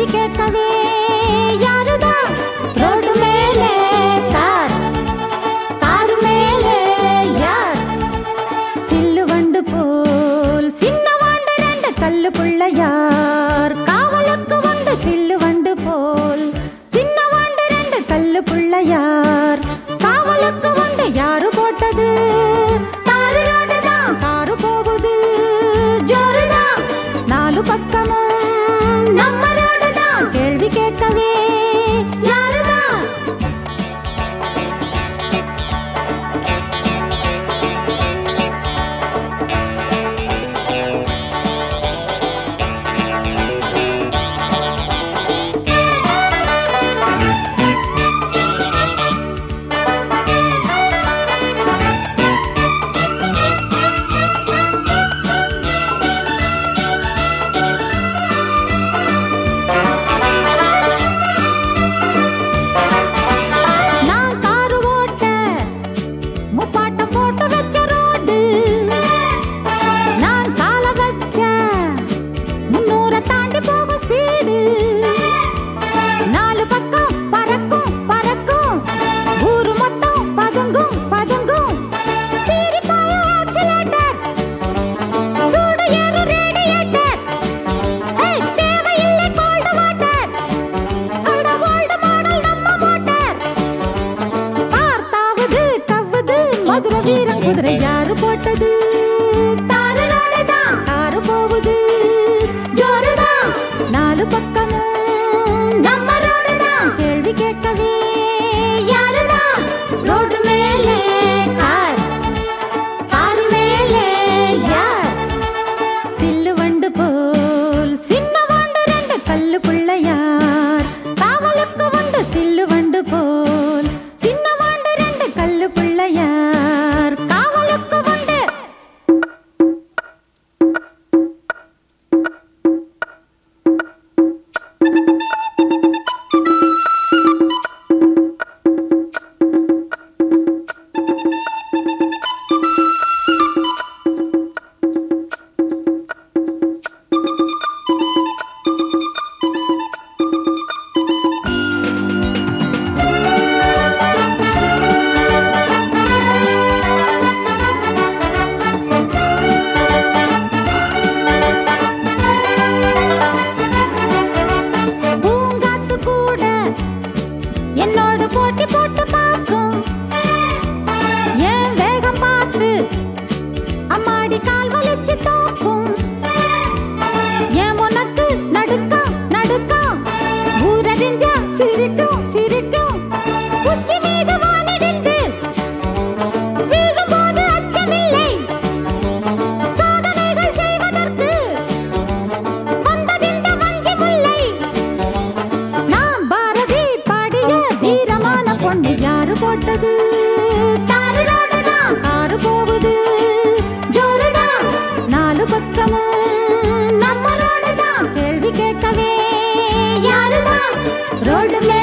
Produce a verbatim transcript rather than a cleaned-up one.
கேட்கவே யாருதான் ரோடு மேலே கார் காரு மேலே யார் சில்லு வண்டு போல் சின்ன வாண்டு ரெண்டு கல்லு புள்ளையார் காவலுக்கு வந்து சில்லு வண்டு போல் சின்ன வாண்டு ரெண்டு கல்லு புள்ளையார் காவலுக்கு வந்து யாரு போட்டது தாரு ரோடுதான் காரு போகுது ஜோருதான் நாலு பக்கமும் நம்ம ரோடுதான் கேள்வி கேட்கவே யாருதான் வீரன் குதிரை யாரு போட்டது தாரு ரோடுதான் காரு போகுது ஜோருதான் நாலு பக்கமும் நம்ம ரோடுதான் கேள்வி கேட்கவே யாருதான் ரோடு மேலே கார் காரு மேலே யார் சில்லு வண்டு போல் சின்ன வாண்டு ரெண்டு கல்லு புள்ளையார் காவலுக்கு வந்து சில்லு வண்டு போல் சின்ன வாண்டு ரெண்டு கல்லு புள்ளையார் காவலுக்கு வந்து என்னோடு போட்டி போட்டு பார்க்கும் ஏன் வேகம் பார்த்து அம்மாடி கால் வலிச்சு தோக்கும் ஏன் உனக்கு நடுக்கம் நடுக்கம் ஊரறிஞ்சா சிரிக்கும் சிரிக்கும் உச்சி மீது வானிடிந்து வீழும்போது அச்சமில்லை சாதனைகள் செய்வதற்கு வந்ததிந்த வஞ்சி முல்லை நான் பாரதி தீரமான பொண்ணு யாரு போட்டது தாரு ரோடுதான் காரு போகுது ஜோருதான் நாலு பக்கமும் நம்ம ரோடுதான் கேள்வி கேட்கவே யாருதான் ரோடு